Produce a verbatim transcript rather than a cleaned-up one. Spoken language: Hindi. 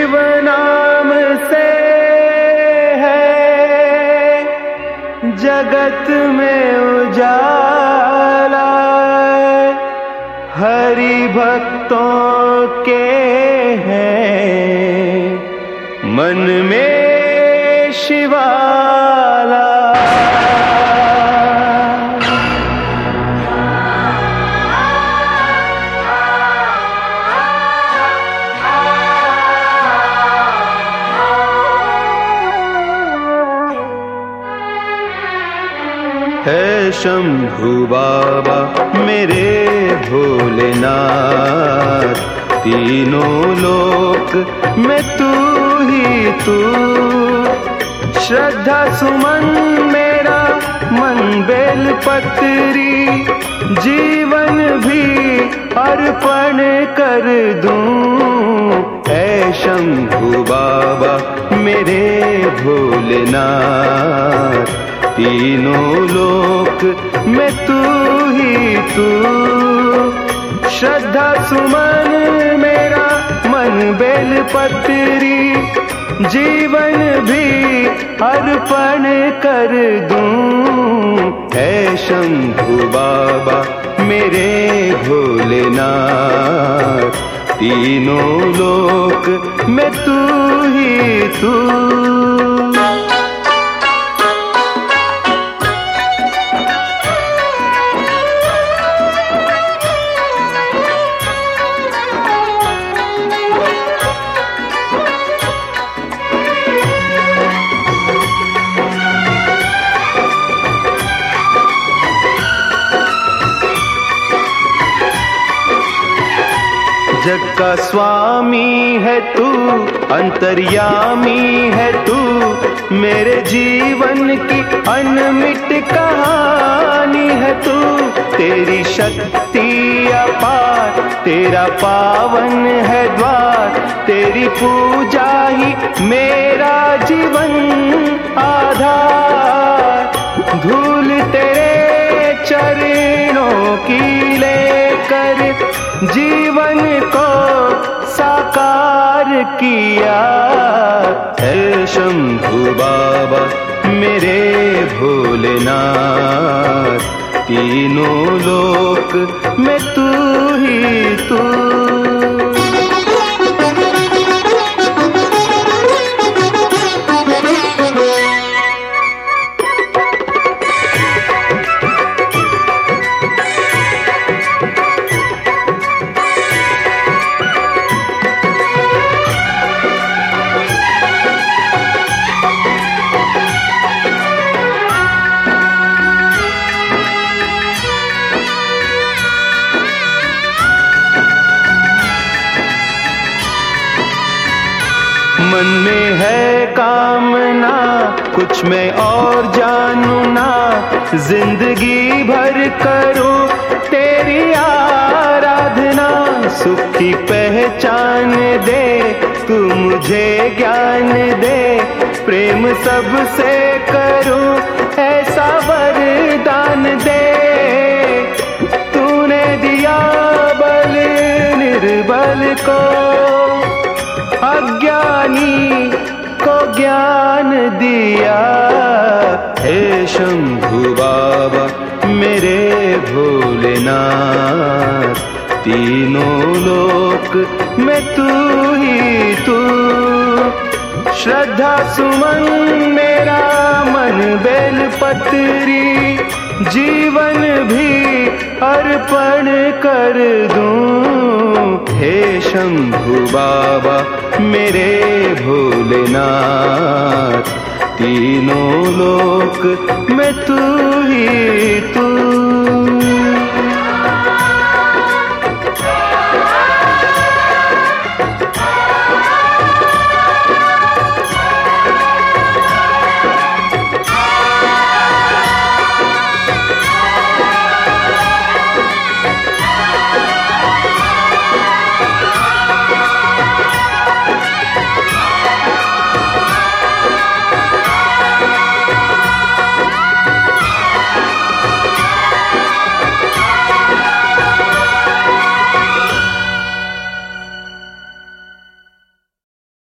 शिव नाम से है जगत में उजाला, हरि भक्तों के हैं मन में शिवाला। है शंभू बाबा मेरे भोलेनाथ, तीनों लोक में तू ही तू। श्रद्धा सुमन मेरा मन बेल पत्री, जीवन भी अर्पण कर दूं। है शंभू बाबा मेरे भोलेनाथ, तीनों लोक में तू ही तू। श्रद्धा सुमन मेरा मन बेल पत्री, जीवन भी अर्पण कर दूं। है शंभू बाबा मेरे भोलेनाथ, तीनों लोक में तू ही तू। जग का स्वामी है तू, अंतर्यामी है तू, मेरे जीवन की अनमिट कहानी है तू। तेरी शक्ति अपार, तेरा पावन है द्वार, तेरी पूजा ही मेरा जीवन आधार। धूल तेरे चरणों की लेकर जीवन को साकार किया। है शंभू बाबा मेरे भोलेनाथ, तीनों लोक में तू ही तू। मन में है कामना कुछ मैं और जानू ना, जिंदगी भर करूं तेरी आराधना। सुख की पहचान दे तू मुझे ज्ञान दे, प्रेम सबसे करूं ऐसा वरदान दे। तूने दिया बल निर्बल को, अज्ञानी को ज्ञान दिया। हे शंभू बाबा मेरे भोलेनाथ, तीनों लोक में तू ही तू। श्रद्धा सुमन मेरा मन बेल पत्री, जीवन भी अर्पण कर दूं। हे शंभू बाबा मेरे भोलेनाथ, तीनों लोक में तू ही तू।